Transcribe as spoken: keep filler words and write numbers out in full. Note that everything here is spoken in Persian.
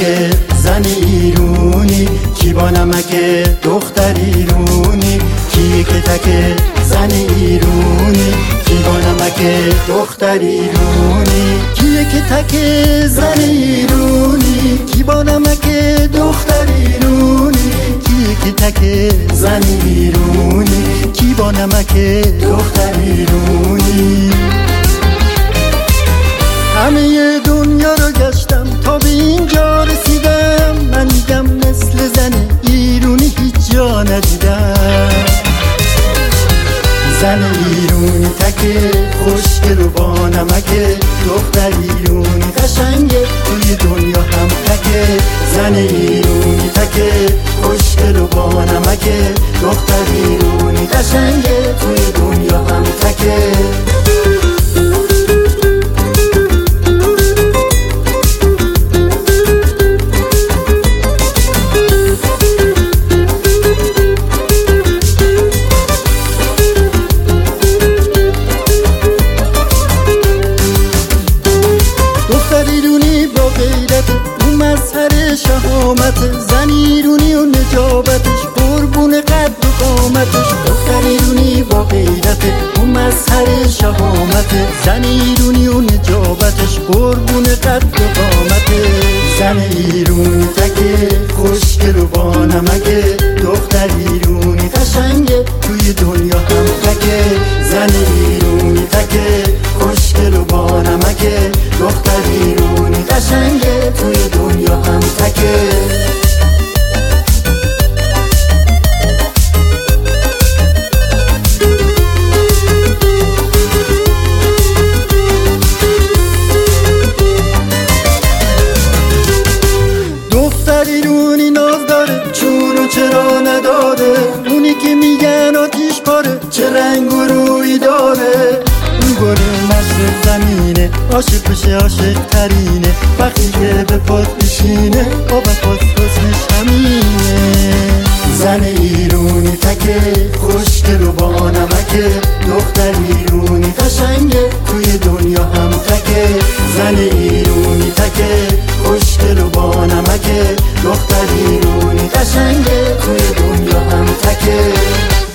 تکه زن ایرونی، کی با نمک دختر ایرونی، کی که تکه زن ایرونی، کی با نمک دختر ایرونی، کی که تکه زن ایرونی، کی با نمک دختر ایرونی، کی که تکه زن ایرونی، کی با نمک دختر ایرونی. همه دنیا رو گشتم تا به اینجا رسیدم، من میگم مثل زن ایرونی هیچ جا ندیدم. زن ایرونی تکه خوشگل و با نمکه، دختر ایرونی قشنگه توی دنیا هم تکه. زن ایرونی تکه خوشگل و با نمکه، دختر ایرونی قشنگه توی دنیا هم تکه. شهامت زن ایرونی و نجابتش، قربون قد و قامتش. دختر ایرونی با غیرت و مظهر شهامت، زن ایرونی و نجابتش، قربون قد و قامتش. زن ایرونی تکه خوشگل و با نمکه، دختر ایرونی قشنگه توی دنیا هم تکه. زن ایرونی تکه خوشگل و با نمکه، دختر ایرونی قشنگه توی دنیا هم تکه. دختر ایرونی ناز داره، چون و چرا نداره، اونی که میگن آتیش پاره، چه رنگ و روی داره. اون گره مشرق زمینه، عاشق بشه عاشق ترینه، وقتی که به پات میشینه با وفات حسنش همینه. زن ایرونی تکه خوشگل و با نمکه، دختر ایرونی قشنگه توی دنیا هم تکه. زن ایرونی تکه خوشگل و با نمکه، دختر ایرونی قشنگه توی دنیا هم تکه.